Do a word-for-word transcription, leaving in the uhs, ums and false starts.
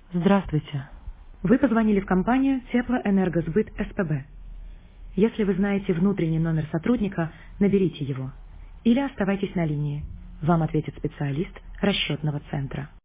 Здравствуйте. Вы позвонили в компанию Теплоэнергосбыт СПБ. Если вы знаете внутренний номер сотрудника, наберите его. Или оставайтесь на линии. Вам ответит специалист расчетного центра.